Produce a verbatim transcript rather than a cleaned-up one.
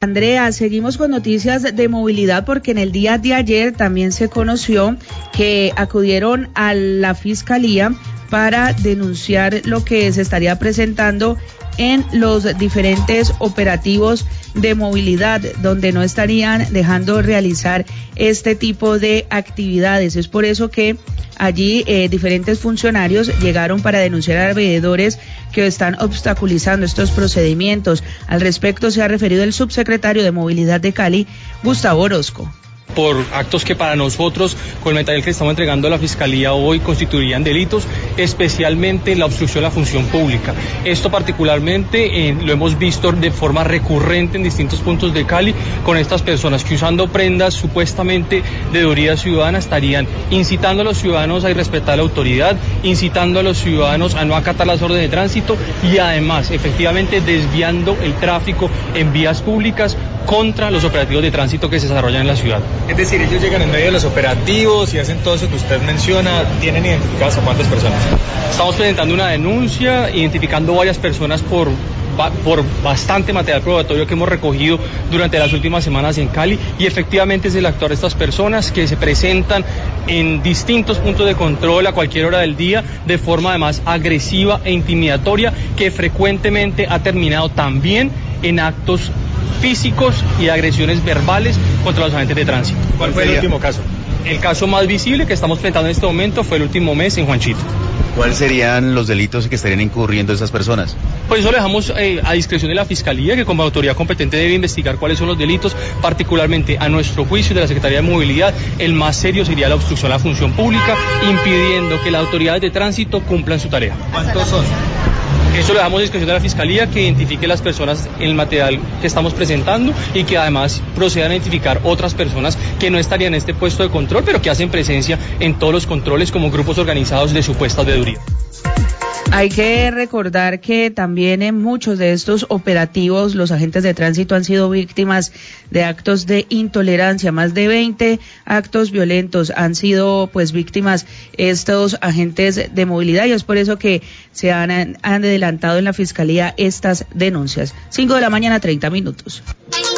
Andrea, seguimos con noticias de movilidad porque en el día de ayer también se conoció que acudieron a la fiscalía para denunciar lo que se estaría presentando en los diferentes operativos de movilidad, donde no estarían dejando realizar este tipo de actividades. Es por eso que allí eh, diferentes funcionarios llegaron para denunciar a veedores que están obstaculizando estos procedimientos. Al respecto se ha referido el subsecretario de Movilidad de Cali, Gustavo Orozco. Por actos que para nosotros, con el material que estamos entregando a la Fiscalía hoy, constituirían delitos, especialmente la obstrucción a la función pública. Esto particularmente eh, lo hemos visto de forma recurrente en distintos puntos de Cali, con estas personas que usando prendas supuestamente de deudora ciudadana estarían incitando a los ciudadanos a irrespetar la autoridad, incitando a los ciudadanos a no acatar las órdenes de tránsito y además efectivamente desviando el tráfico en vías públicas contra los operativos de tránsito que se desarrollan en la ciudad. Es decir, ellos llegan en medio de los operativos y hacen todo eso que usted menciona. ¿Tienen identificadas a cuántas personas? Estamos presentando una denuncia, identificando varias personas por, por bastante material probatorio que hemos recogido durante las últimas semanas en Cali, y efectivamente es el actuar de estas personas que se presentan en distintos puntos de control a cualquier hora del día de forma además agresiva e intimidatoria, que frecuentemente ha terminado también en actos físicos y agresiones verbales contra los agentes de tránsito. ¿Cuál fue el último caso? El caso más visible que estamos presentando en este momento fue el último mes en Juanchito. ¿Cuáles serían los delitos que estarían incurriendo esas personas? Pues eso lo dejamos eh, a discreción de la Fiscalía, que como autoridad competente debe investigar cuáles son los delitos. Particularmente, a nuestro juicio de la Secretaría de Movilidad, el más serio sería la obstrucción a la función pública, impidiendo que las autoridades de tránsito cumplan su tarea. ¿Cuántos son? Eso lo dejamos a discreción de la Fiscalía, que identifique las personas en el material que estamos presentando y que además procedan a identificar otras personas que no estarían en este puesto de control, pero que hacen presencia en todos los controles como grupos organizados de supuestas veedurías. Hay que recordar que también en muchos de estos operativos los agentes de tránsito han sido víctimas de actos de intolerancia. Más de veinte actos violentos han sido pues víctimas estos agentes de movilidad, y es por eso que se han, han adelantado en la Fiscalía estas denuncias. Cinco de la mañana, treinta minutos.